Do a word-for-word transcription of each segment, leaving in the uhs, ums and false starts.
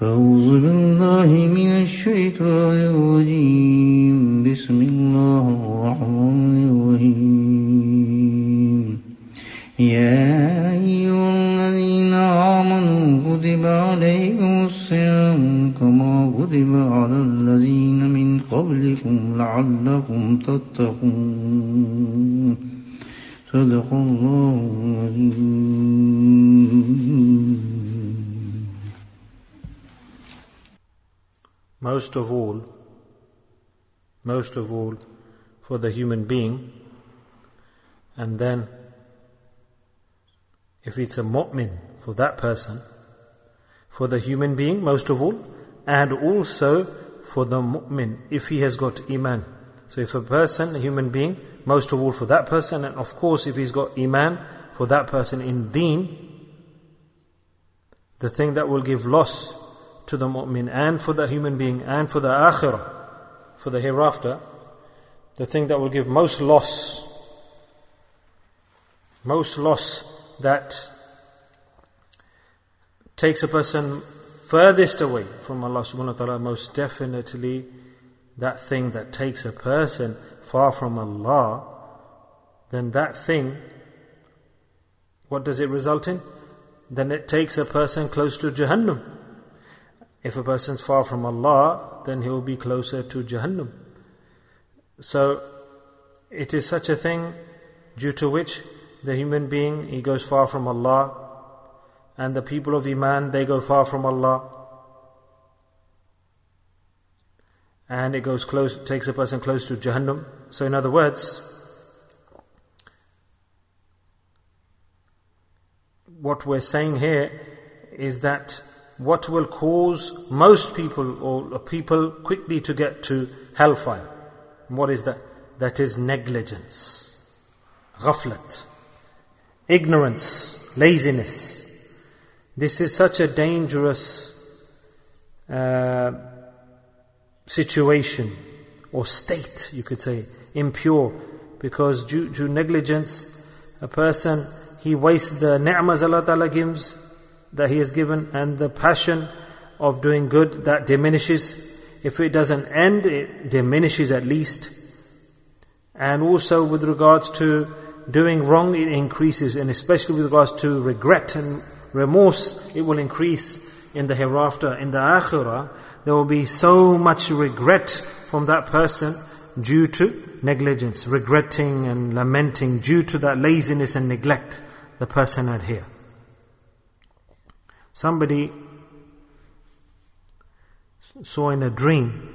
أعوذ بالله من الشيطان الرجيم بسم الله الرحمن الرحيم يا أيها الذين آمنوا كتب عليكم الصيام كما كتب على الذين من قبلكم لعلكم تتقون صدق الله العظيم. Most of all, most of all for the human being, and then if it's a mu'min, for that person, for the human being most of all, and also for the mu'min if he has got iman. So if a person, a human being, most of all for that person, and of course if he's got iman, for that person in deen, the thing that will give loss to the mu'min and for the human being and for the akhirah, for the hereafter, the thing that will give most loss, most loss that takes a person furthest away from Allah subhanahu wa ta'ala, most definitely that thing that takes a person far from Allah, then that thing, what does it result in? Then it takes a person close to Jahannam. If a person's far from Allah, then he will be closer to Jahannam. So, it is such a thing due to which the human being, he goes far from Allah, and the people of Iman, they go far from Allah. And it goes close, takes a person close to Jahannam. So in other words, what we're saying here is that what will cause most people or people quickly to get to hellfire, what is that? That is negligence, ghaflat, ignorance, laziness. This is such a dangerous uh, situation or state, you could say, impure, because due to negligence, a person, he wastes the ni'mas Allah Ta'ala gives, that he has given, and the passion of doing good, that diminishes. If it doesn't end, it diminishes at least. And also with regards to doing wrong, it increases, and especially with regards to regret and remorse, it will increase in the hereafter. In the akhirah, there will be so much regret from that person due to negligence, regretting and lamenting due to that laziness and neglect the person had here. Somebody saw in a dream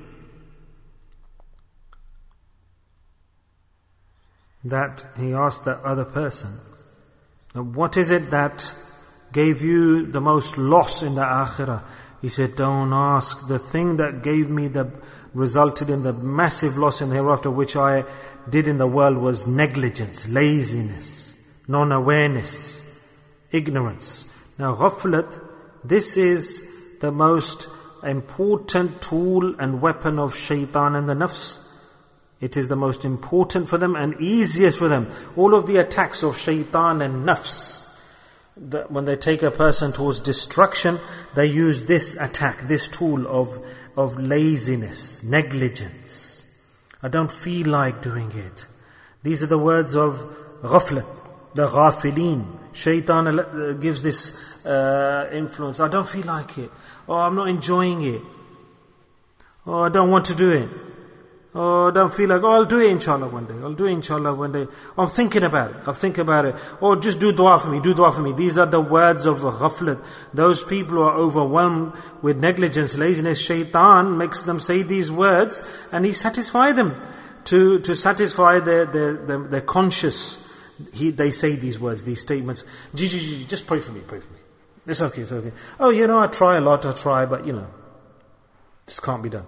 that he asked that other person, what is it that gave you the most loss in the akhirah? He said, don't ask. The thing that gave me the, resulted in the massive loss in the hereafter, which I did in the world, was negligence, laziness, non-awareness, ignorance. Now ghaflat, this is the most important tool and weapon of shaitan and the nafs. It is the most important for them and easiest for them. All of the attacks of shaitan and nafs, that when they take a person towards destruction, they use this attack, this tool of, of laziness, negligence. I don't feel like doing it. These are the words of ghaflat, the ghafilin. Shaitan gives this uh, influence. I don't feel like it. Oh, I'm not enjoying it. Oh, I don't want to do it. Oh, I don't feel like, oh, I'll do it inshallah one day. I'll do it inshallah one day. Oh, I'm thinking about it. I'll think about it. Oh, just do dua for me. Do dua for me. These are the words of ghaflat. Those people who are overwhelmed with negligence, laziness, shaitan makes them say these words, and he satisfies them to, to satisfy their, their, their, their conscious. He, they say these words, these statements. Just pray for me, pray for me. It's okay, it's okay. Oh, you know, I try a lot, I try, but you know, this can't be done.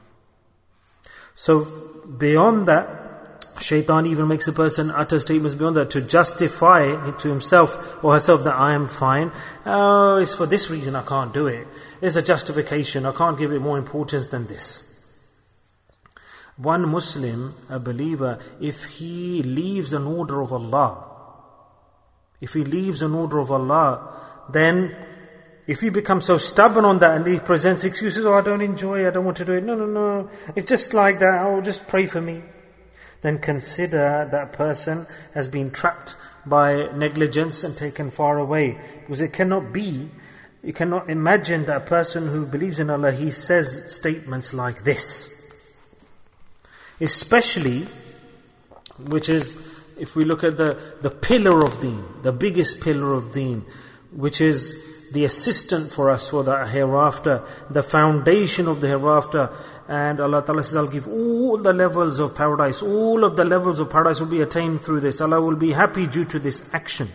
So, beyond that, shaitan even makes a person utter statements beyond that to justify to himself or herself that I am fine. Oh, it's for this reason I can't do it. It's a justification, I can't give it more importance than this. One Muslim, a believer, if he leaves an order of Allah, if he leaves an order of Allah, then If you become so stubborn on that and he presents excuses, oh, I don't enjoy it, I don't want to do it. No, no, no. It's just like that. Oh, just pray for me. Then consider that person has been trapped by negligence and taken far away. Because it cannot be, you cannot imagine that a person who believes in Allah, he says statements like this. Especially, which is, if we look at the, the pillar of deen, the biggest pillar of deen, which is the assistant for us for the hereafter, the foundation of the hereafter. And Allah Ta'ala says, I'll give all the levels of paradise. All of the levels of paradise will be attained through this. Allah will be happy due to this action.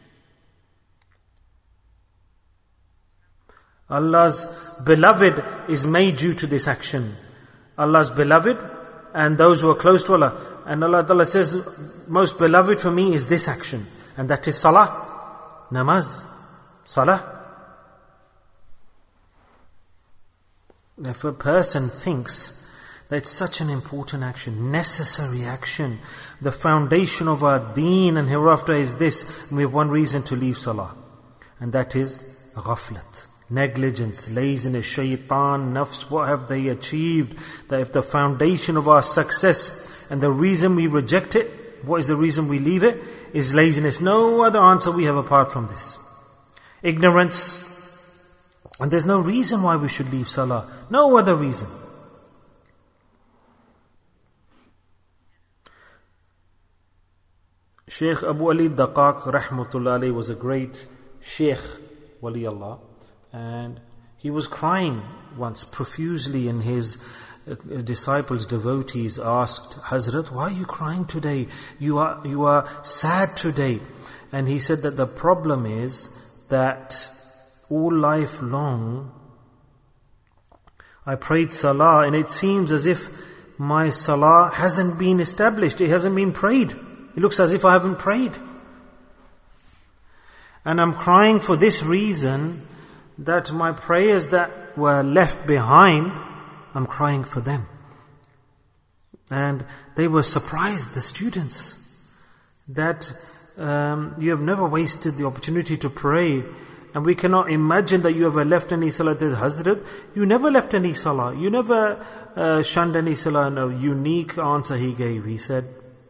Allah's beloved is made due to this action. Allah's beloved and those who are close to Allah. And Allah Ta'ala says, most beloved for me is this action. And that is salah, namaz, salah. If a person thinks that it's such an important action, necessary action, the foundation of our deen and hereafter is this, we have one reason to leave salah. And that is ghaflat, negligence, laziness, shaitan, nafs, what have they achieved? That if the foundation of our success and the reason we reject it, what is the reason we leave it? Is laziness. No other answer we have apart from this. Ignorance. And there's no reason why we should leave salah. No other reason. Shaykh Abu Ali Daqaq rahmatullah alayhi was a great Shaykh, Wali Allah. And he was crying once profusely, and his uh, disciples, devotees asked, Hazrat, why are you crying today? You are, you are sad today. And he said that the problem is that all life long, I prayed salah, and it seems as if my salah hasn't been established. It hasn't been prayed. It looks as if I haven't prayed. And I'm crying for this reason, that my prayers that were left behind, I'm crying for them. And they were surprised, the students, that um, you have never wasted the opportunity to pray. And we cannot imagine that you ever left any salah. Hazrat, you never left any salah. You never uh, shunned any salah. And a unique answer he gave. He said,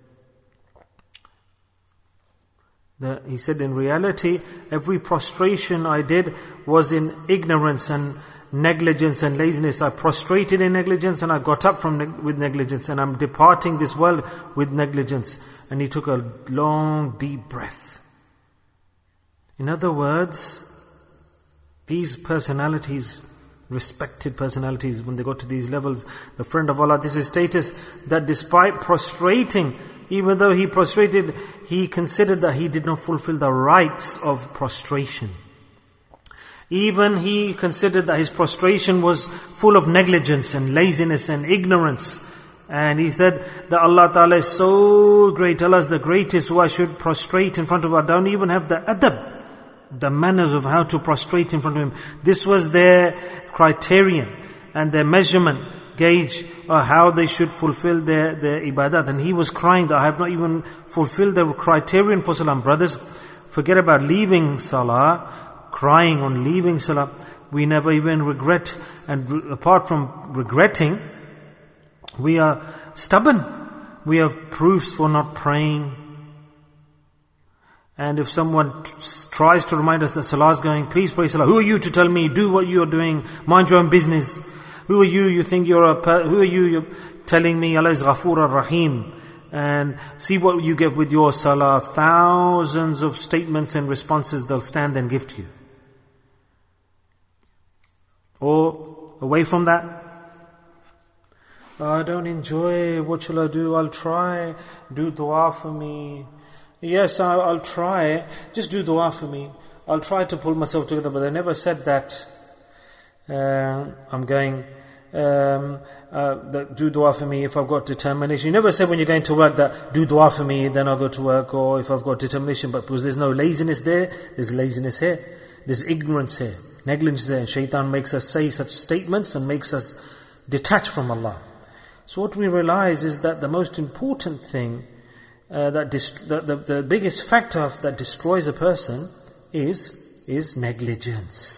that, he said, in reality, every prostration I did was in ignorance and negligence and laziness. I prostrated in negligence and I got up from ne- with negligence. And I'm departing this world with negligence. And he took a long, deep breath. In other words, these personalities, respected personalities, when they got to these levels, the friend of Allah, this is status, that despite prostrating, even though he prostrated, he considered that he did not fulfill the rights of prostration. Even he considered that his prostration was full of negligence and laziness and ignorance. And he said that Allah Ta'ala is so great, Allah is the greatest, who I should prostrate in front of. I don't even have the adab, the manners of how to prostrate in front of Him. This was their criterion and their measurement gauge of how they should fulfill their, their ibadat. And he was crying that I have not even fulfilled the criterion for salah. Brothers, forget about leaving salah, crying on leaving salah. We never even regret, and re- apart from regretting, we are stubborn. We have proofs for not praying. And if someone t- tries to remind us that salah is going, please pray salah. Who are you to tell me, do what you are doing, mind your own business? Who are you, you think you're a, per- who are you, you're telling me Allah is Ghafoor ar-Rahim? And see what you get with your salah. Thousands of statements and responses they'll stand and give to you. Or away from that, oh, I don't enjoy, what shall I do? I'll try, do dua for me. Yes, I'll, I'll try, just do dua for me. I'll try to pull myself together, but I never said that uh, I'm going, um, uh, that do dua for me if I've got determination. You never said when you're going to work that do dua for me, then I'll go to work, or if I've got determination. But because there's no laziness there, there's laziness here, there's ignorance here, negligence there. Shaitan makes us say such statements and makes us detach from Allah. So what we realize is that the most important thing, uh, that dist- the, the, the biggest factor that destroys a person is is negligence.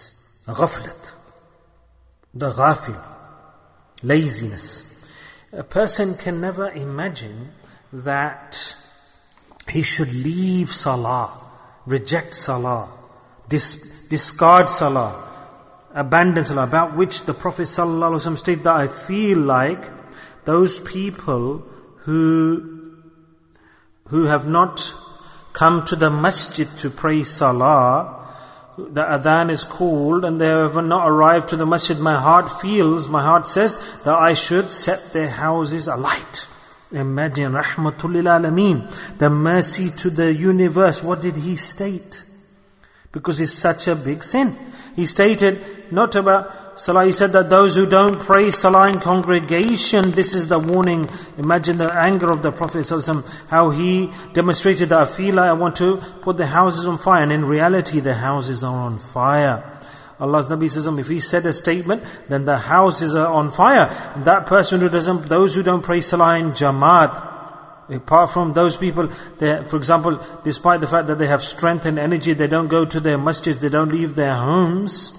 Ghaflat. The ghafil. Laziness. A person can never imagine that he should leave salah, reject salah, dis- discard salah, abandon salah, about which the Prophet ﷺ stated that I feel like those people who who have not come to the masjid to pray salah, the adhan is called and they have not arrived to the masjid, my heart feels, my heart says that I should set their houses alight. Imagine, rahmatul lil alameen, the mercy to the universe. What did he state? Because it's such a big sin. He stated not about salah, he said that those who don't pray salah in congregation, this is the warning. Imagine the anger of the Prophet ﷺ, how he demonstrated that I feel like I want to put the houses on fire, and in reality the houses are on fire. Allah's Nabi says, if he said a statement, then the houses are on fire. And that person who doesn't, those who don't pray salah in Jamaat, apart from those people, they, for example, despite the fact that they have strength and energy, they don't go to their masjids, they don't leave their homes,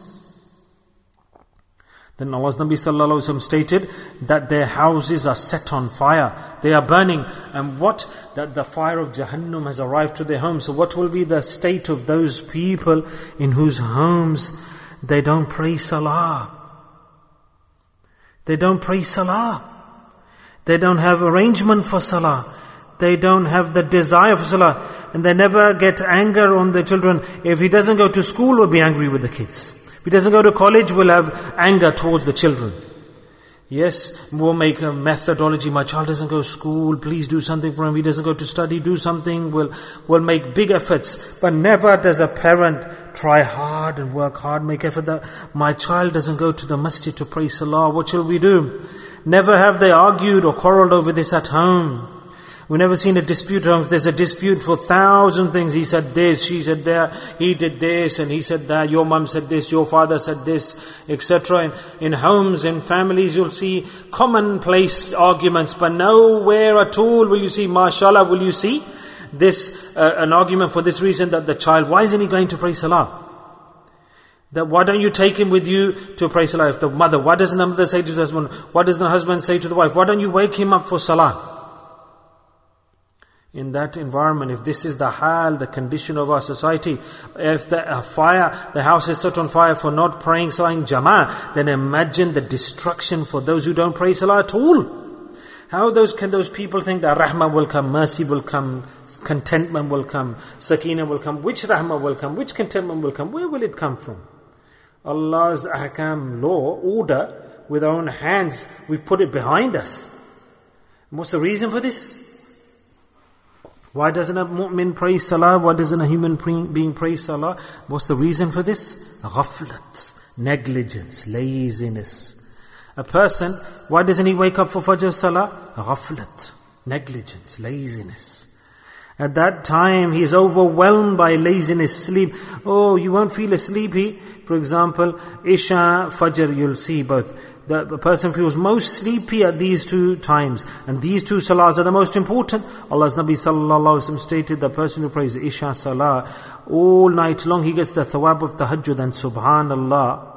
then Allah's Nabi Sallallahu Alaihi Wasallam stated that their houses are set on fire. They are burning. And what? That the fire of Jahannam has arrived to their homes. So what will be the state of those people in whose homes they don't pray salah? They don't pray salah. They don't have arrangement for salah. They don't have the desire for salah. And they never get anger on their children. If he doesn't go to school, we'll be angry with the kids. If he doesn't go to college, we'll have anger towards the children. Yes, we'll make a methodology. My child doesn't go to school, please do something for him. He doesn't go to study, do something. We'll, we'll make big efforts. But never does a parent try hard and work hard, make effort that my child doesn't go to the masjid to pray salah. What shall we do? Never have they argued or quarreled over this at home. We've never seen a dispute. There's a dispute for thousand things. He said this, she said that, he did this, and he said that, your mum said this, your father said this, et cetera. In, in homes, in families, you'll see commonplace arguments, but nowhere at all will you see, mashallah, will you see this, uh, an argument for this reason that the child, why isn't he going to pray salah? That why don't you take him with you to pray salah? If the mother, why doesn't the mother say to the husband? Why doesn't the husband say to the wife? Why don't you wake him up for salah? In that environment, if this is the hal, the condition of our society, if the uh, fire, the house is set on fire for not praying salah in jama'ah, then imagine the destruction for those who don't pray salah at all. How those can those people think that rahmah will come, mercy will come, contentment will come, sakina will come? Which rahmah will come? Which contentment will come? Where will it come from? Allah's ahkam, law, order, with our own hands, we put it behind us. And what's the reason for this? Why doesn't a mu'min pray salah? Why doesn't a human being pray salah? What's the reason for this? Ghaflat, negligence, laziness. A person, why doesn't he wake up for Fajr salah? Ghaflat, negligence, laziness. At that time, he is overwhelmed by laziness, sleep. Oh, you won't feel sleepy. For example, Isha, Fajr, you'll see both. The person feels most sleepy at these two times. And these two salahs are the most important. Allah's Nabi Sallallahu Alaihi Wasallam stated the person who prays Isha Salah all night long, he gets the thawab of tahajjud. And subhanallah,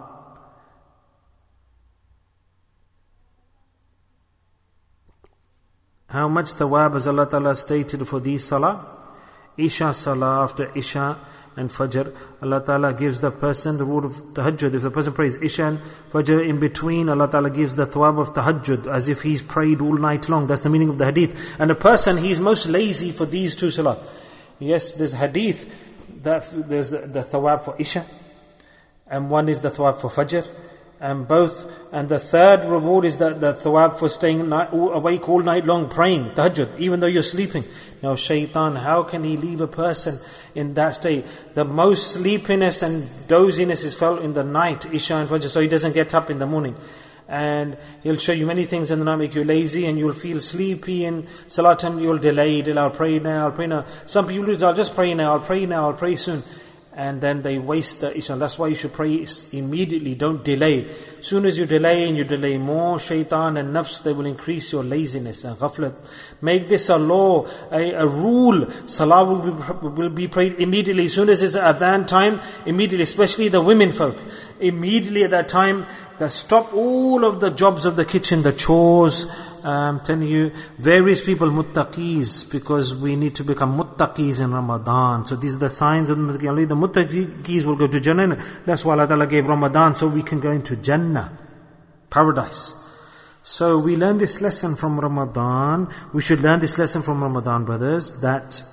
how much thawab has Allah Ta'ala stated for these salah? Isha Salah, after Isha and Fajr, Allah Ta'ala gives the person the reward of tahajjud. If the person prays Isha and Fajr in between, Allah Ta'ala gives the thawab of tahajjud, as if he's prayed all night long. That's the meaning of the hadith. And a person, he's most lazy for these two salah. Yes, there's hadith, that there's the, the thawab for Isha, and one is the thawab for Fajr, and both, and the third reward is the, the thawab for staying night, awake all night long praying tahajjud, even though you're sleeping. Now shaitan, how can he leave a person in that state? The most sleepiness and doziness is felt in the night, Isha and Fajr, so he doesn't get up in the morning. And he'll show you many things in the night, make you lazy, and you'll feel sleepy, and salat time you'll delay it, I'll pray now, I'll pray now. Some people do, I'll just pray now, I'll pray now, I'll pray soon. and then they waste the Isha. That's why you should pray immediately, don't delay. As soon as you delay and you delay more, shaitan and nafs, they will increase your laziness and ghaflat. Make this a law, a, a rule. Salah will be, will be prayed immediately. As soon as it's adhan time, immediately, especially the women folk. Immediately at that time, that stop all of the jobs of the kitchen, the chores. I'm telling you, various people muttaqis, because we need to become muttaqis in Ramadan. So these are the signs of the muttaqis. Only the muttaqis will go to Jannah. That's why Allah Ta'ala gave Ramadan, so we can go into Jannah, paradise. So we learn this lesson from Ramadan. We should learn this lesson from Ramadan, brothers, that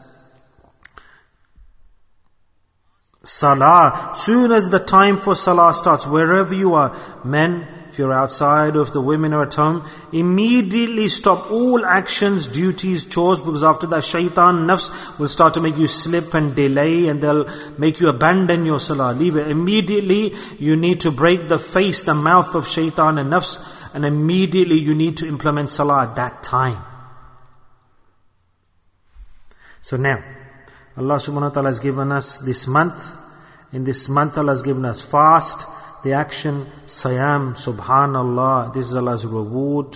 Salah, soon as the time for Salah starts, wherever you are, men, if you're outside or if the women are at home, immediately stop all actions, duties, chores, because after that shaitan, nafs will start to make you slip and delay, and they'll make you abandon your salah. Leave it. Immediately you need to break the face, the mouth of shaitan and nafs, and immediately you need to implement salah at that time. So now, Allah subhanahu wa ta'ala has given us this month. In this month Allah has given us fast, the action, Siyam, subhanallah, this is Allah's reward.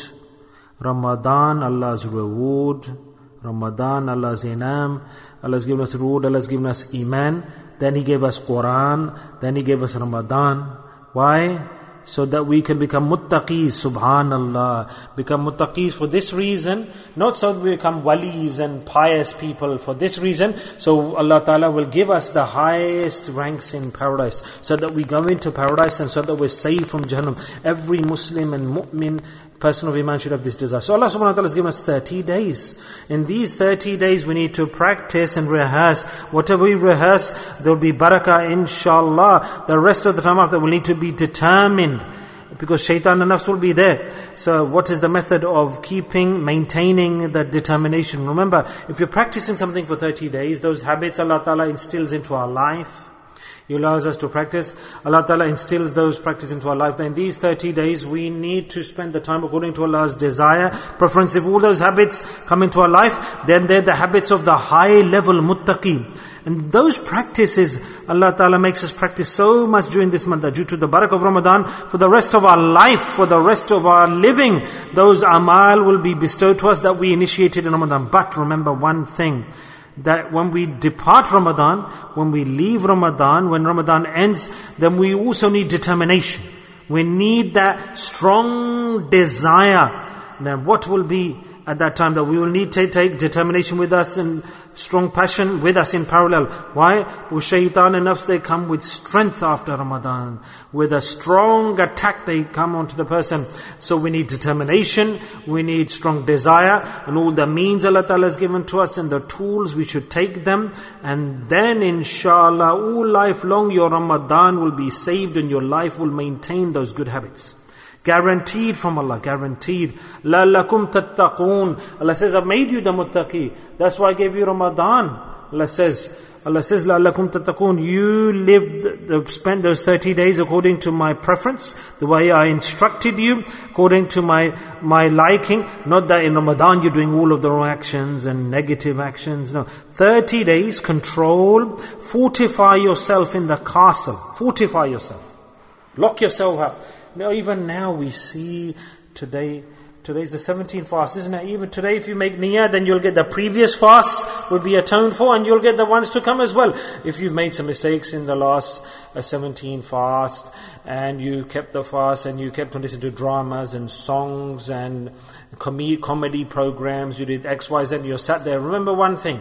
Ramadan, Allah's reward. Ramadan, Allah's inam. Allah has given us reward, Allah has given us iman. Then He gave us Quran. Then He gave us Ramadan. Why? So that we can become muttaqis, subhanallah. Become muttaqis for this reason. Not so that we become walis and pious people for this reason. So Allah Ta'ala will give us the highest ranks in paradise. So that we go into paradise and so that we're safe from Jahannam. Every Muslim and mu'min, person of Iman should have this desire. So Allah subhanahu wa ta'ala has given us thirty days. In these thirty days we need to practice and rehearse. Whatever we rehearse, there will be barakah inshallah. The rest of the time after will need to be determined, because shaitan and nafs will be there. So what is the method of keeping, maintaining that determination? Remember, if you're practicing something for thirty days, those habits Allah Ta'ala instills into our life. He allows us to practice. Allah Ta'ala instills those practice into our life. In these thirty days, we need to spend the time according to Allah's desire, preference. If all those habits come into our life, then they're the habits of the high level muttaqi. And those practices, Allah Ta'ala makes us practice so much during this month, that due to the barakah of Ramadan, for the rest of our life, for the rest of our living, those amal will be bestowed to us that we initiated in Ramadan. But remember one thing, that when we depart Ramadan, when we leave Ramadan, when Ramadan ends, then we also need determination. We need that strong desire. Now what will be at that time? That we will need to take determination with us and strong passion with us in parallel. Why? Because shaitan and nafs, they come with strength after Ramadan. With a strong attack they come onto the person. So we need determination, we need strong desire, and all the means Allah Ta'ala has given to us and the tools, we should take them. And then inshallah, all life long your Ramadan will be saved and your life will maintain those good habits. Guaranteed from Allah, guaranteed. لَعَلَّكُمْ تَتَّقُونَ. Allah says, I've made you the muttaqi. That's why I gave you Ramadan. Allah says, Allah says, لَعَلَّكُمْ تَتَّقُونَ. You lived, the, spent those thirty days according to my preference, the way I instructed you, according to my my liking. Not that in Ramadan you're doing all of the wrong actions and negative actions. No. thirty days, control, fortify yourself in the castle. Fortify yourself. Lock yourself up. Now, even now we see today, today's the seventeenth fast, isn't it? Even today if you make niyyah, then you'll get the previous fasts will be atoned for, and you'll get the ones to come as well. If you've made some mistakes in the last uh, seventeen fast, and you kept the fast, and you kept on listening to dramas and songs and com- comedy programs, you did X, Y, Z, and you sat there. Remember one thing,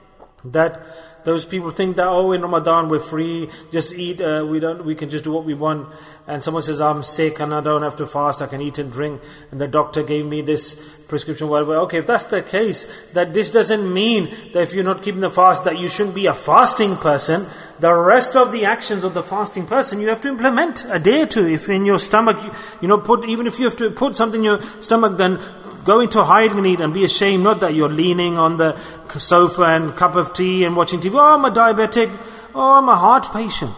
that those people think that, oh, in Ramadan we're free, just eat, uh, we don't, we can just do what we want. And someone says, I'm sick and I don't have to fast, I can eat and drink, and the doctor gave me this prescription, whatever. Okay, if that's the case, that this doesn't mean that if you're not keeping the fast, that you shouldn't be a fasting person. The rest of the actions of the fasting person, you have to implement, adhere to. If in your stomach, you, you know, put, even if you have to put something in your stomach, then go into hide and eat and be ashamed, not that you're leaning on the sofa and cup of tea and watching T V. Oh, I'm a diabetic. Oh, I'm a heart patient.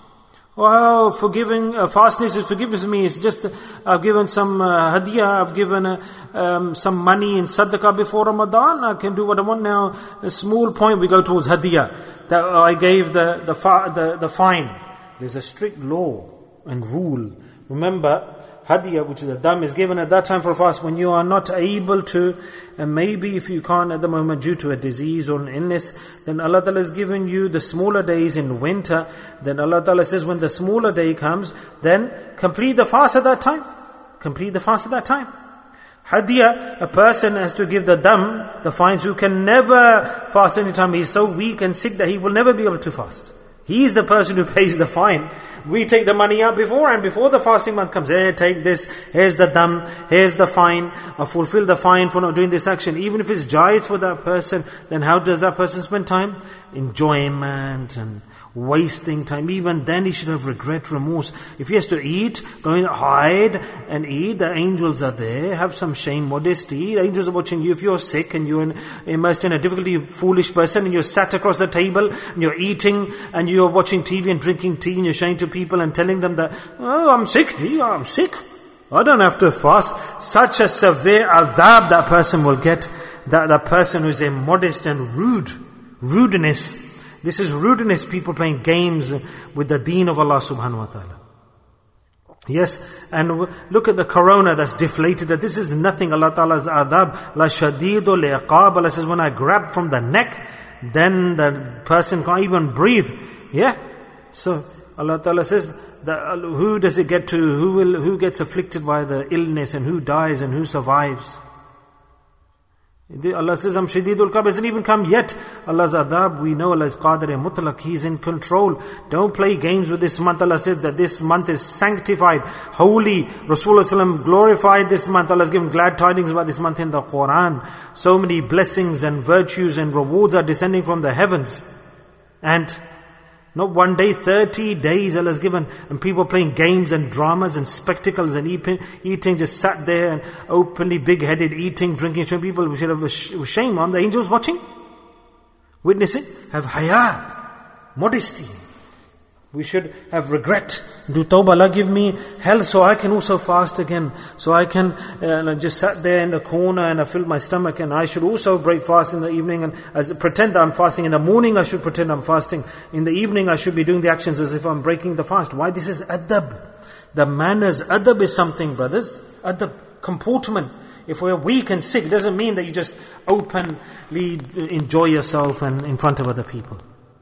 Oh, forgiving, uh, fastness is forgiveness me. It's just, uh, I've given some uh, hadiyah, I've given uh, um, some money in sadaqah before Ramadan. I can do what I want now. A small point, we go towards hadiyah. that I gave the, the, the, the fine. There's a strict law and rule. Remember, Hadiyah, which is a dam, is given at that time for a fast when you are not able to, and maybe if you can't at the moment due to a disease or an illness, then Allah Ta'ala has given you the smaller days in winter. Then Allah Ta'ala says when the smaller day comes, then complete the fast at that time. Complete the fast at that time. Hadiyah, a person has to give the dam, the fines, who can never fast anytime. He's so weak and sick that he will never be able to fast. He's the person who pays the fine. We take the money out before, and before the fasting month comes, hey, take this, here's the dam, here's the fine, or fulfill the fine for not doing this action. Even if it's jais for that person, then how does that person spend time? Enjoyment and wasting time. Even then he should have regret, remorse. If he has to eat, go and hide and eat. The angels are there. Have some shame, modesty. The angels are watching you. If you're sick and you're in, immersed in a difficulty, foolish person, and you're sat across the table and you're eating and you're watching T V and drinking tea and you're showing to people and telling them that, oh, I'm sick, I'm sick. I don't have to fast. Such a severe adhab that person will get. That the person who is immodest and rude. Rudeness. This is rudeness, people playing games with the deen of Allah subhanahu wa ta'ala. Yes, and look at the corona that's deflated. That this is nothing. Allah Ta'ala's adhab. La shadidu li'aqab. Allah says, when I grab from the neck, then the person can't even breathe. Yeah? So, Allah Ta'ala says, that who does it get to? Who will? Who gets afflicted by the illness, and who dies and who survives? Allah says, I'm Shadidul Qab, hasn't even come yet. Allah's adab, we know Allah is Qadir Mutlaq, He is in control. Don't play games with this month. Allah said that this month is sanctified, holy. Rasulullah glorified this month. Allah has given glad tidings about this month in the Quran. So many blessings and virtues and rewards are descending from the heavens. And not one day, thirty days Allah has given. And people playing games and dramas and spectacles and eating, eating just sat there and openly big-headed, eating, drinking. Showing people, we should have a shame on the angels watching, witnessing. Have haya, modesty. We should have regret. Do tawbah, Allah give me health so I can also fast again. So I can uh, just sat there in the corner and I filled my stomach, and I should also break fast in the evening and as pretend I'm fasting. In the morning I should pretend I'm fasting. In the evening I should be doing the actions as if I'm breaking the fast. Why? This is adab. The manners, adab is something, brothers. Adab, comportment. If we're weak and sick, it doesn't mean that you just openly enjoy yourself and in front of other people.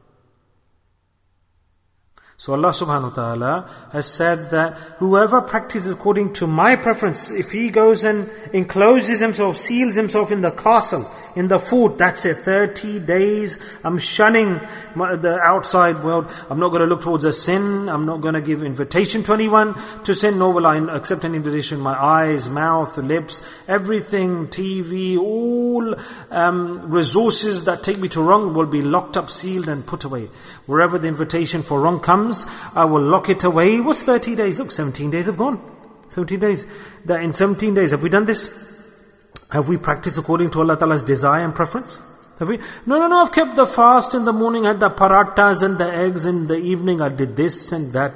So Allah subhanahu wa ta'ala has said that whoever practices according to my preference, if he goes and encloses himself, seals himself in the castle, in the fort, that's it, thirty days, I'm shunning my, the outside world. I'm not going to look towards a sin. I'm not going to give invitation to anyone to sin, nor will I accept an invitation. My eyes, mouth, lips, everything, T V, all um, resources that take me to wrong will be locked up, sealed and put away. Wherever the invitation for wrong comes, I will lock it away. What's thirty days? Look, seventeen days have gone. seventeen days. That in seventeen days, have we done this? Have we practiced according to Allah Ta'ala's desire and preference? Have we? No, no, no, I've kept the fast in the morning, had the parathas and the eggs. In the evening I did this and that.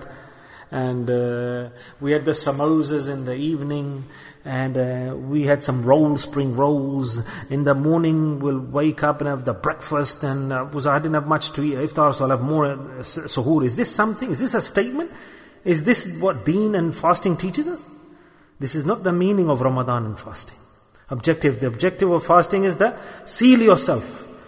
And uh, we had the samosas in the evening. And uh, we had some rolls, spring rolls. In the morning we'll wake up and have the breakfast. And uh, was I didn't have much to eat iftar, so I'll have more uh, suhoor. Is this something? Is this a statement? Is this what deen and fasting teaches us? This is not the meaning of Ramadan and fasting. Objective. The objective of fasting is that seal yourself,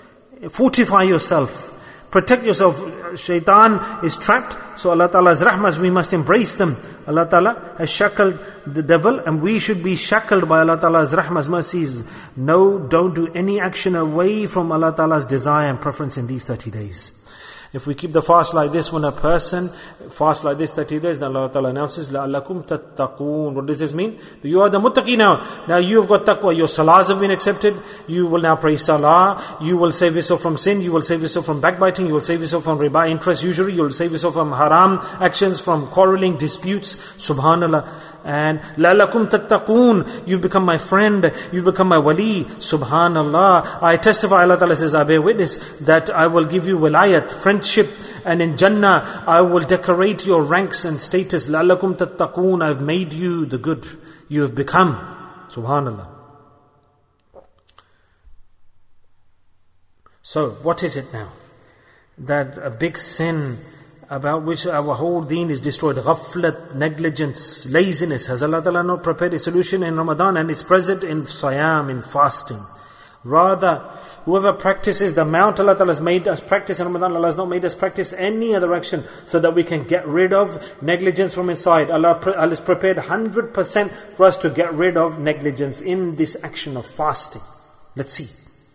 fortify yourself, protect yourself. Shaitan is trapped, so Allah Ta'ala's rahmahs, we must embrace them. Allah Ta'ala has shackled the devil, and we should be shackled by Allah Ta'ala's rahmahs, mercies. No, don't do any action away from Allah Ta'ala's desire and preference in these thirty days. If we keep the fast like this, when a person fasts like this thirty days, then Allah Ta'ala announces, لَعَلَّكُمْ تَتَّقُونَ. What does this mean? You are the muttaqi now. Now you have got taqwa. Your salahs have been accepted. You will now pray salah. You will save yourself from sin. You will save yourself from backbiting. You will save yourself from riba, interest, usury. You will save yourself from haram actions, from quarreling, disputes. Subhanallah. And لَعَلَّكُمْ تَتَّقُونَ. You've become my friend. You've become my wali. Subhanallah. I testify, Allah Ta'ala says, I bear witness that I will give you wilayat, friendship, and in Jannah I will decorate your ranks and status. لَعَلَّكُمْ تَتَّقُونَ. I've made you the good. You have become. Subhanallah. So, what is it now? that a big sin about which our whole deen is destroyed, ghaflat, negligence, laziness, has Allah Ta'ala not prepared a solution in Ramadan, and it's present in Siyam, in fasting. Rather, whoever practices the amount Allah Ta'ala has made us practice in Ramadan, Allah has not made us practice any other action so that we can get rid of negligence from inside. Allah, Allah has prepared one hundred percent for us to get rid of negligence in this action of fasting. Let's see.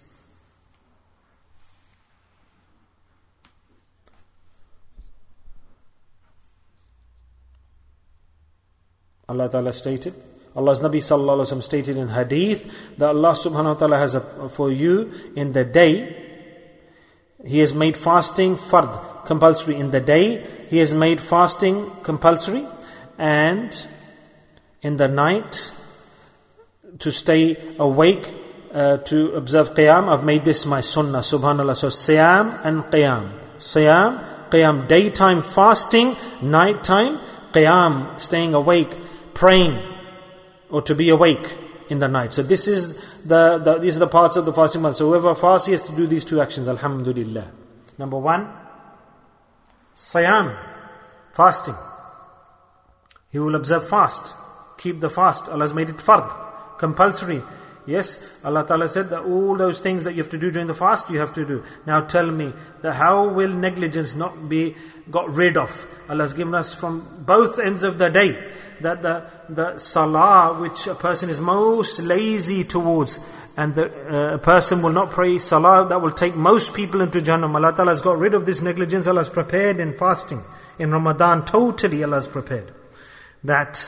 Allah Ta'ala stated, Allah's Nabi Sallallahu Alaihi Wasallam stated in hadith that Allah Subhanahu Wa Ta'ala has a, for you in the day, He has made fasting fard, compulsory. In the day, He has made fasting compulsory, and in the night, to stay awake, uh, to observe qiyam, I've made this my sunnah, subhanallah. So siyam and qiyam. Siyam, qiyam, daytime fasting, nighttime qiyam, staying awake, praying, or to be awake in the night. So this is the, the these are the parts of the fasting month. So whoever fasts, he has to do these two actions, alhamdulillah. Number one, siyam, fasting. He will observe fast, keep the fast. Allah has made it fard, compulsory. Yes, Allah Ta'ala said that all those things that you have to do during the fast, you have to do. Now tell me, that how will negligence not be got rid of? Allah has given us from both ends of the day that the, the salah which a person is most lazy towards, and the uh, a person will not pray salah that will take most people into Jannah. Allah Ta'ala has got rid of this negligence. Allah has prepared in fasting. In Ramadan, totally Allah has prepared. That,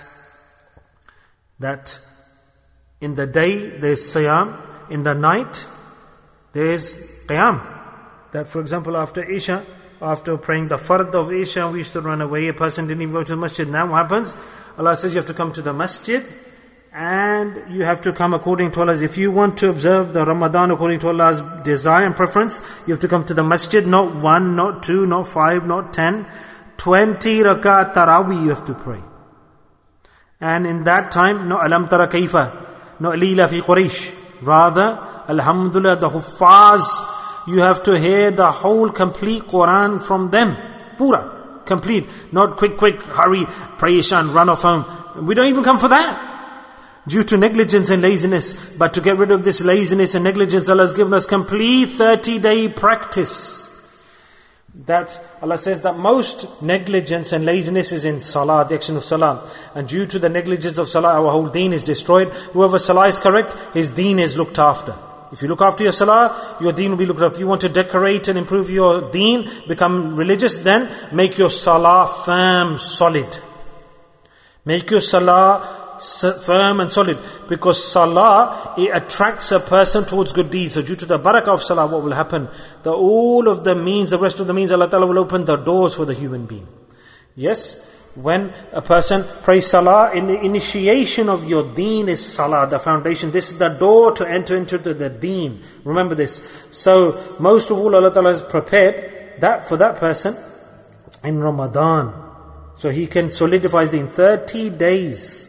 that in the day there's siyam, in the night there's qiyam. That for example after Isha, after praying the fard of Isha, we used to run away, a person didn't even go to the masjid. Now what happens? Allah says you have to come to the masjid, and you have to come according to Allah's. If you want to observe the Ramadan according to Allah's desire and preference, you have to come to the masjid, not one, not two, not five, not ten. Twenty rakat tarawih you have to pray. And in that time, no alam tara kaifa, no lila fi Quraysh. Rather, alhamdulillah, the huffaz, you have to hear the whole complete Quran from them. Pura. Complete, not quick, quick, hurry, pray Isha and run off home. We don't even come for that. Due to negligence and laziness. But to get rid of this laziness and negligence, Allah has given us complete thirty-day practice. That Allah says that most negligence and laziness is in salah, the action of salah. And due to the negligence of salah, our whole deen is destroyed. Whoever salah is correct, his deen is looked after. If you look after your salah, your deen will be looked after. If you want to decorate and improve your deen, become religious, then make your salah firm, solid. Make your salah firm and solid. Because salah, it attracts a person towards good deeds. So due to the barakah of salah, what will happen? That all of the means, the rest of the means, Allah Ta'ala will open the doors for the human being. Yes? When a person prays salah, in the initiation of your deen is salah, the foundation. This is the door to enter into the, the deen. Remember this. So, most of all, Allah Ta'ala has prepared that for that person in Ramadan. So he can solidify his deen. thirty days.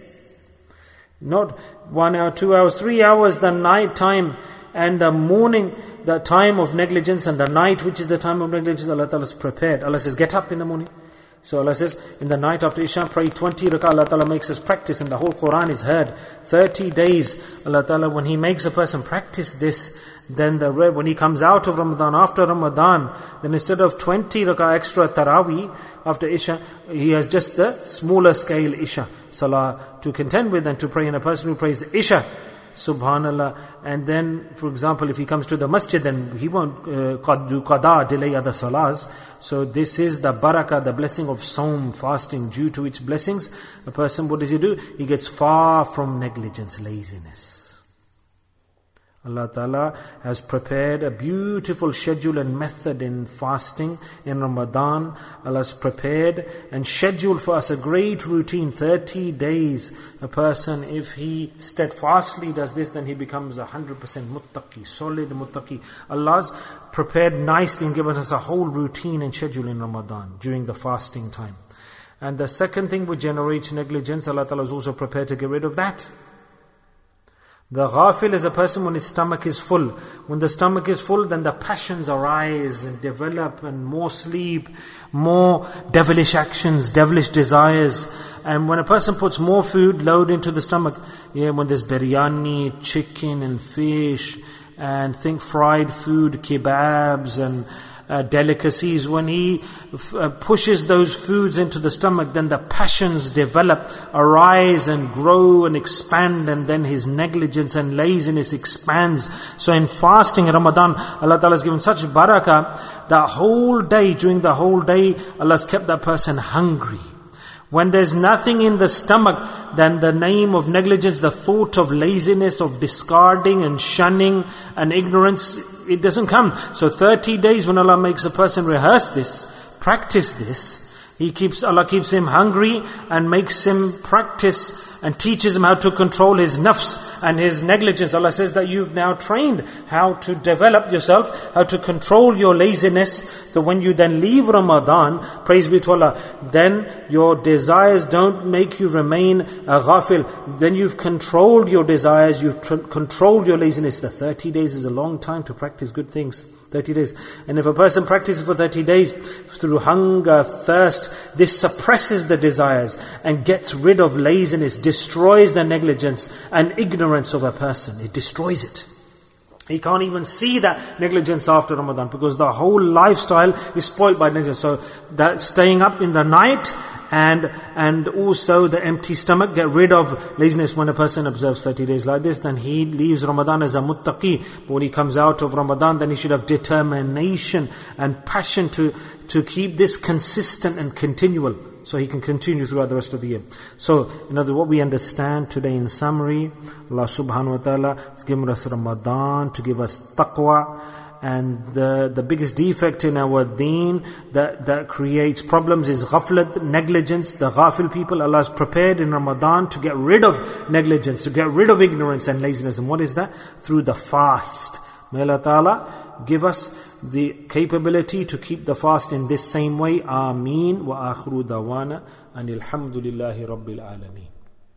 Not one hour, two hours, three hours, the night time and the morning, the time of negligence, and the night, which is the time of negligence, Allah Ta'ala has prepared. Allah says, get up in the morning. So Allah says, in the night after Isha, pray twenty rakah. Allah Ta'ala makes us practice, and the whole Quran is heard. thirty days, Allah Ta'ala, when He makes a person practice this, then the when he comes out of Ramadan, after Ramadan, then instead of twenty rakah extra tarawih after Isha, he has just the smaller scale Isha salah to contend with and to pray. And a person who prays Isha, subhanallah, and then, for example, if he comes to the masjid, then he won't uh, do qada, delay other salahs. So this is the barakah, the blessing of Sawm, fasting. Due to its blessings, a person, what does he do? He gets far from negligence, laziness. Allah Ta'ala has prepared a beautiful schedule and method in fasting in Ramadan. Allah has prepared and scheduled for us a great routine, thirty days. A person, if he steadfastly does this, then he becomes one hundred percent muttaqi, solid muttaqi. Allah's prepared nicely and given us a whole routine and schedule in Ramadan during the fasting time. And the second thing which generates negligence, Allah Ta'ala is also prepared to get rid of that. The ghafil is a person when his stomach is full. When the stomach is full, then the passions arise and develop, and more sleep, more devilish actions, devilish desires. And when a person puts more food load into the stomach, yeah, when there's biryani, chicken and fish, and think fried food, kebabs and uh, delicacies, when he f- uh, pushes those foods into the stomach, then the passions develop, arise and grow and expand, and then his negligence and laziness expands. So in fasting, Ramadan, Allah Ta'ala has given such barakah, the whole day, during the whole day, Allah has kept that person hungry. When there's nothing in the stomach, then the name of negligence, the thought of laziness, of discarding and shunning and ignorance, it doesn't come. So thirty days when Allah makes a person rehearse this, practice this, He keeps, Allah keeps him hungry and makes him practice and teaches him how to control his nafs and his negligence. Allah says that you've now trained how to develop yourself, how to control your laziness. So when you then leave Ramadan, praise be to Allah, then your desires don't make you remain a ghafil. Then you've controlled your desires, you've tr- controlled your laziness. The thirty days is a long time to practice good things. thirty days. And if a person practices for thirty days through hunger, thirst, this suppresses the desires and gets rid of laziness, destroys the negligence and ignorance of a person. It destroys it. He can't even see that negligence after Ramadan because the whole lifestyle is spoiled by negligence. So that staying up in the night and and also the empty stomach, get rid of laziness. When a person observes thirty days like this, then he leaves Ramadan as a muttaqi. But when he comes out of Ramadan, then he should have determination and passion to, to keep this consistent and continual, so he can continue throughout the rest of the year. So, in other words, what we understand today in summary, Allah subhanahu wa ta'ala has given us Ramadan to give us taqwa. And the, the biggest defect in our deen that, that creates problems is ghaflat, negligence. The ghafil people, Allah has prepared in Ramadan to get rid of negligence, to get rid of ignorance and laziness. And what is that? Through the fast. May Allah Ta'ala give us the capability to keep the fast in this same way. Ameen. Wa akhiru dawana anil hamdulillahi rabbil alameen.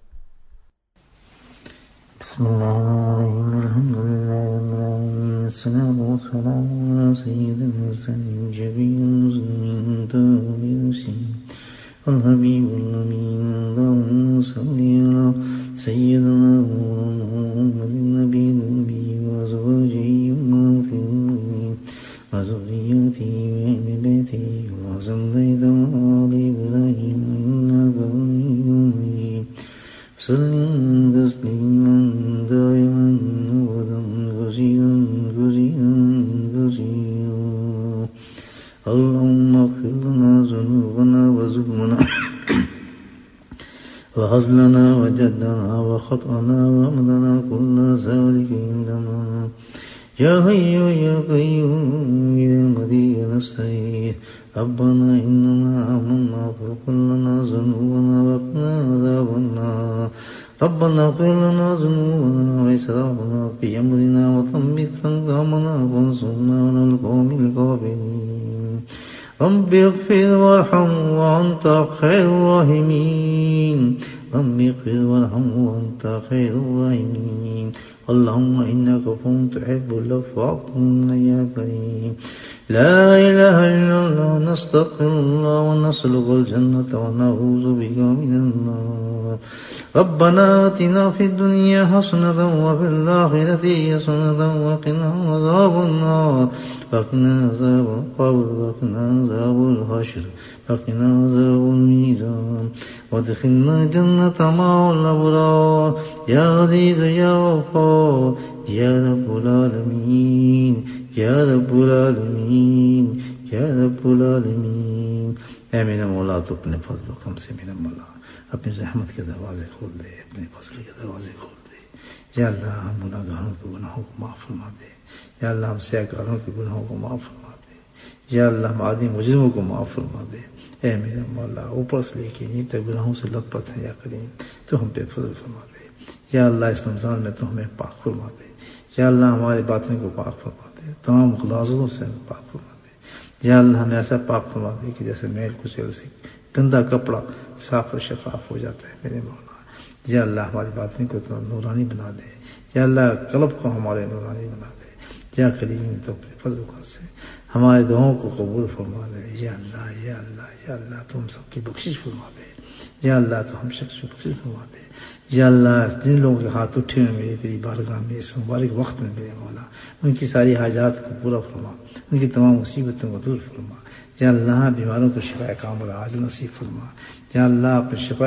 بسم الله الرحمن الرحيم الحمد لله رب العالمين الصلاة والسلام على سيد المرسلين شفيع المسلمين تاب المسلمين الحبيب الأمين اللهم صل على سيدنا محمد النبي الأمي وأزواجه أمهات المؤمنين وذريته وأهل بيته وصليت على إبراهيم إنك حميد مجيد وسلم تسليما دائما أبدا كثيرا كثيرا كثيرا اللهم اغفر لنا ذنوبنا وظلمنا وهزلنا وجدنا وخطأنا وأمرنا كل ذلك عندنا يا حي يا قيوم برحمتك نستغيث ربنا إننا آمنا فاغفر لنا ذنوبنا وقنا عذاب النار ربنا اغفر لنا ذنوبنا وإسرافنا في أمرنا وثبت أقدامنا وانصرنا على القوم الكافرين رب اغفر وارحم وأنت خير الراحمين رب اغفر وارحم وأنت خير الراحمين اللهم إنك عفو تحب العفو فاعف عنا يا كريم لا إله إلا الله نستغفر الله ونسألك الجنة ونعوذ بك من النار ربنا آتنا في الدنيا حسنة وفي الآخرة حسنة وقنا عذاب النار وقنا عذاب القبر وقنا عذاب الحشر وقنا عذاب الميزان وادخلنا الجنة مع الأبرار يا عزيز يا غفار يا رب العالمين या रब्बुल आलमीन या रब्बुल आलमीन। ऐ मेरा मौला तो अपने फजल कम से मेरा मौला अपनी रहमत के दरवाजे खोल दे, अपने फजल के दरवाजे खोल दे। या अल्लाह हम गुनाहगारों के गुनाहों को माफ फरमा दे। या अल्लाह हम सियाहकारों के गुनाहों को माफ फरमा दे। या अल्लाह हम आदि मुजरिमों को माफ फरमा दे। ऐ मेरा मौला ऊपर से लेके नीचे तक गुनाहों से लथपथ है या करीम, तो हम पे फजल फरमा दे। या अल्लाह इस रमजान में तो हमें पाक फरमा दे। या अल्लाह हमारे बातिन को पाक फरमा दे, तमाम खुलासों से हमें पाक फरमा दे। या अल्लाह हमें ऐसा पाक फरमा दे कि जैसे मैल कुचल से गंदा कपड़ा साफ और शफाफ हो जाता है मेरे मौला। یا اللہ ہماری باتیں کو تو نورانی بنا دے، یا اللہ قلب کو ہمارے نورانی بنا دے، یا کریم تو اپنے فضل کرم سے ہمارے دعاؤں کو قبول فرما دے، یا اللہ یا اللہ یا اللہ تو ہم سب کی بخشش فرما دے، یا اللہ تو ہم شخص کی بخشش فرما دے، یا اللہ جن لوگوں کے ہاتھ اٹھے ہوئے میری تیری بارگاہ میں اس مبارک وقت میں میرے مولا ان کی ساری حاجات کو پورا فرما، ان کی تمام مصیبتوں کو دور فرما، یا اللہ بیماروں کو شفا کامل عاجل نصیب فرما، یا اللہ اپنے شفا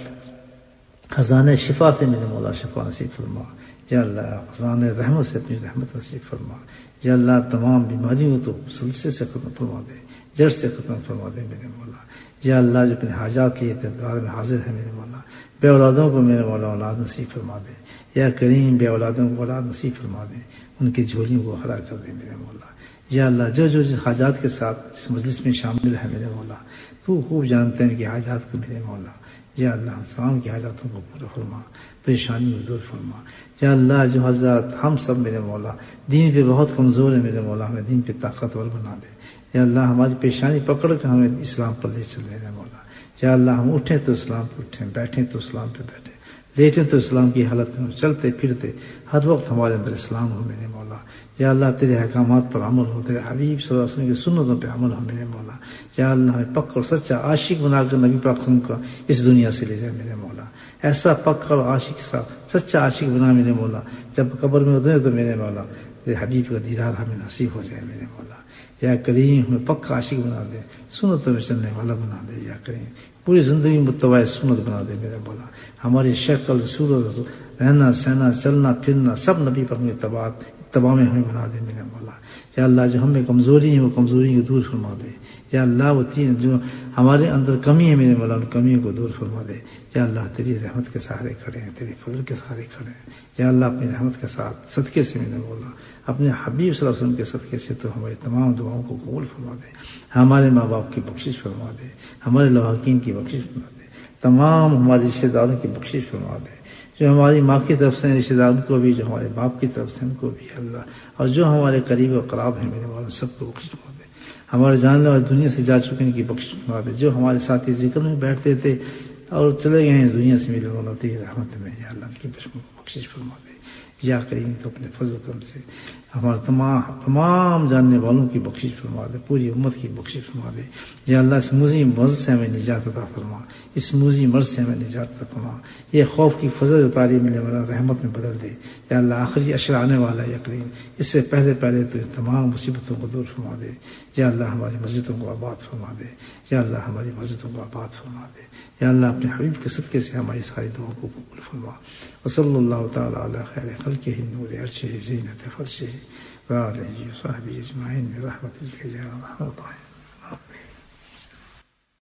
خزانہ شفا سے میرے مولا شفا نصیب فرما، یا اللہ خزانہ رحمت سے اپنی رحمت نصیب فرما، یا اللہ تمام بیماریوں کو تو سلسلے سے ختم فرما دے، جڑ سے ختم فرما دے میرے مولا، یا اللہ جو اپنے حاجات کے اعتبار میں حاضر ہے میرے مولا بے اولادوں کو میرے مولا اولاد نصیب فرما دے، یا کریم بے اولادوں کو اولاد نصیب فرما دے، ان کی جھولیوں کو ہرا کر دے میرے مولا، یا اللہ جو جو جس حاجات کے ساتھ اس مجلس میں شامل ہے میرے مولا تو خوب جانتے ہیں ان کی حاجات کو میرے مولا، یا اللہ ہم تمام کی حاجاتوں کو پورا فرما، پریشانی کو دور فرما، یا اللہ جو حضرات ہم سب میرے مولا دین پہ بہت کمزور ہے میرے مولا ہمیں دین پہ طاقتور بنا دے، یا اللہ ہماری پیشانی پکڑ کر ہمیں اسلام پر لے چل میرے مولا، یا اللہ ہم اٹھیں تو اسلام پہ اٹھیں، بیٹھیں تو اسلام پہ بیٹھیں، لیٹیں تو اسلام کی حالت میں، چلتے پھرتے ہر وقت ہمارے اندر اسلام ہو میرے مولا، یا اللہ تیرے احکامات پر عمل ہو، تیرے حبیب صلی اللہ علیہ وسلم کی سنتوں پہ عمل ہو میرے مولا، یا اللہ ہمیں پکا اور سچا عاشق بنا کر نبی پاک کا اس دنیا سے لے جائے میرے مولا، ایسا پکا اور عاشق سا سچا عاشق بنا میرے مولا جب قبر میں اترے تو میرے مولا تیرے حبیب کا دیدار ہمیں نصیب ہو جائے میرے مولا، یا کریم ہمیں پکا عاشق بنا دے، سنتوں میں چلنے والا بنا دے، یا کریم پوری زندگی متبع سنت بنا دے میرے مولا، ہماری شکل صورت رہنا سہنا چلنا پھرنا سب نبی پر ہمیں اتباعت اتباع میں ہمیں بنا دے میرے مولا، یا اللہ جو ہمیں کمزوری ہے وہ کمزوری کو دور فرما دے، یا اللہ وہ تین جو ہمارے اندر کمی ہے میرے مولا ان کمیوں کو دور فرما دے، یا اللہ تیری رحمت کے سہارے کھڑے ہیں، تیری فضل کے سہارے کھڑے ہیں، یا اللہ اپنی رحمت کے ساتھ صدقے سے میرے مولا اپنے حبیب صلی اللہ علیہ وسلم کے صدقے سے تو ہماری تمام دعاؤں کو قبول فرما دے، ہمارے ماں باپ کی بخشش فرما دے، ہمارے لواحقین کی بخشش فرما دے، تمام ہمارے رشتہ داروں کی بخشش فرما دے، جو ہماری ماں کی طرف سے رشتہ داروں کو بھی، جو ہمارے باپ کی طرف سے ان کو بھی اللہ، اور جو ہمارے قریب و قراب ہیں میرے مولا سب کو بخشش فرما دے، ہمارے جاننے والے دنیا سے جا چکے ان کی بخشش فرما دے، جو ہمارے ساتھی ذکر میں بیٹھتے تھے اور چلے گئے ہیں اس دنیا سے میرے مولا تیری رحمت میں، یا اللہ ان کی بخشش فرما دے، یا کریم تو اپنے فضل و کرم سے ہمارے تمام تمام جاننے والوں کی بخشش فرما دے، پوری امت کی بخشش فرما دے، یا اللہ اس موذی مرض سے ہمیں نجات عطا فرما، اس موذی مرض سے ہمیں نجات عطا فرما، یہ خوف کی فضل اتاری ملنے والا رحمت میں بدل دے، یا اللہ آخری اشر آنے والا یا کریم اس سے پہلے پہلے تو تمام مصیبتوں کو دور فرما دے، یا اللہ ہماری مسجدوں کو آباد فرما دے، یا اللہ ہماری مسجدوں کو آباد فرما دے، یا اللہ اپنے حبیب کے صدقے سے ہماری ساری دعاؤں کو قبول فرما، وصلی اللہ تعالی علی خیر خلقہ نور عرشہ زینت فرشہ وآلہ وصحبہ اجمعین برحمتک یا ارحم الراحمین۔